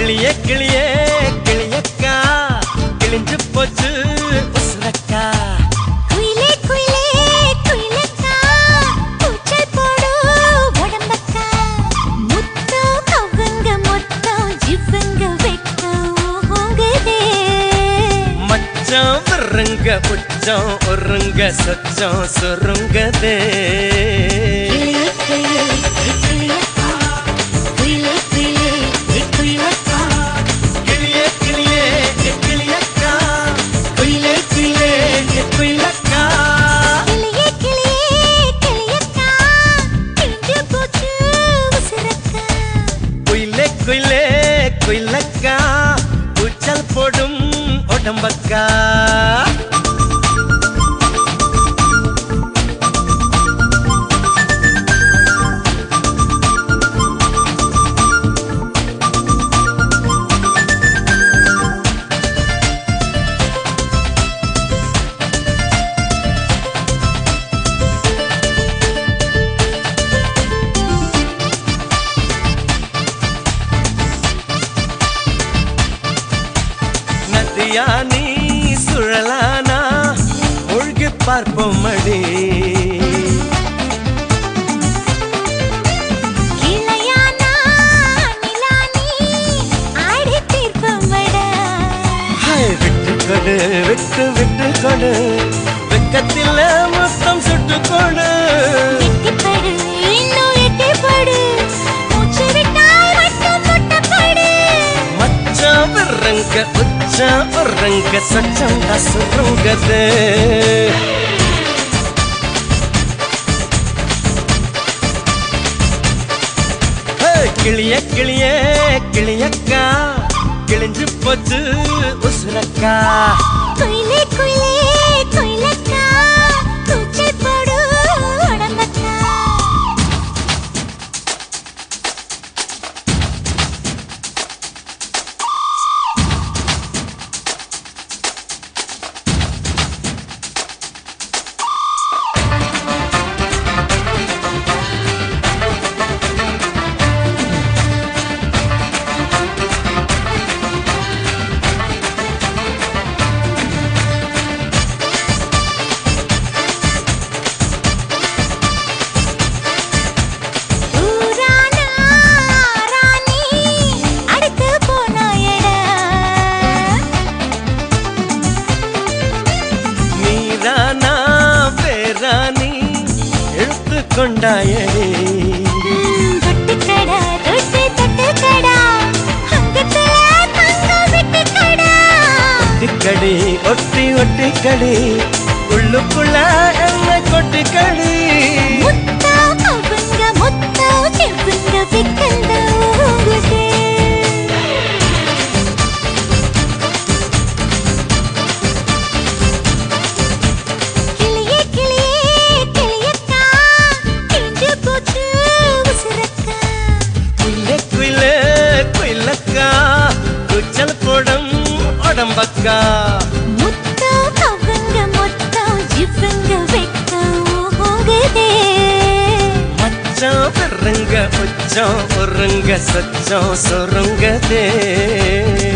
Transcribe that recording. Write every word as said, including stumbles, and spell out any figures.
கிளியே கிளியே கிளியக்கா கிழிஞ்சு போச்சு உசுரக்கா குயிலே குயிலே குயிலக்கா கூச்சல் போடு உடம்பக்கா முத்தம் கவுங்க மொத்தம் ஜிவ்வுங்க வெட்கம் ஊங்குதே மச்சம் விருங்க உச்சம் ஒருங்க சொச்சம் சுருங்கதே கிளியே கிளியே கிளியக்கா குயிலே குயிலே குயிலக்கா கிளியே கிளியே கிளியக்கா குயிலே குயிலே குயிலக்கா கிளியே கிளியே கிளியக்கா கிழிஞ்சு போச்சு உசுரக்கா குயிலே குயிலே குயிலக்கா கூச்சல் போடும் உடம்பக்கா நதியா நீ சுழலானா ஒழுகி பார்ப்போம் அடி கிளையானா நிலானி ஆடி தீர்ப்பமடா ஹாய் விட்டு கொடு விட்டு விட்டு கொடு வெக்கத்தில் மொத்தம் சுட்டு கொடு எட்டிப்படு இன்னும் எட்டிப்படு மூச்சு விட்டால் மட்டும் முட்டப்படு மச்சம் விரங்க உச்சம் ஒருங்க சச்சம் சுருங்கது கிளிய கிளிய கிளியக்கா கிழிஞ்சு போச்சு உசுரக்கா குயிலே குயிலே குயிலக்கா கூச்சல் போடு உடம்பக்கா ஊரானா ராணி அடுத்து போனாயடா நீரானா பேராணி எழுத்து கொண்டாயடி தொட்டுக்கடா தொட்டு தொட்டுக்கடா அங்கத்துல தங்கம் விட்டுக்கடா ஒட்டிக்கடி ஒட்டி ஒட்டிக்கடி உள்ளுக்குள்ள என்ன கொட்டிக்கடி முத்தா அவங்க முத்தா செவ்வுங்க விக்கல்ல ஊங்குதே கிளியே கிளியே கிளியக்கா கிழிஞ்சு போச்சு உசுரக்கா குயிலே குயிலே குயிலக்கா கூச்சல் போடும் உடம்பக்கா முத்தா அவங்க மொத்தம் ஜிவ்வுங்க வெட்கம் ஊங்குதே மச்சம் விருங்க உச்சம் ஒருங்க சச்சம் சுருங்கதே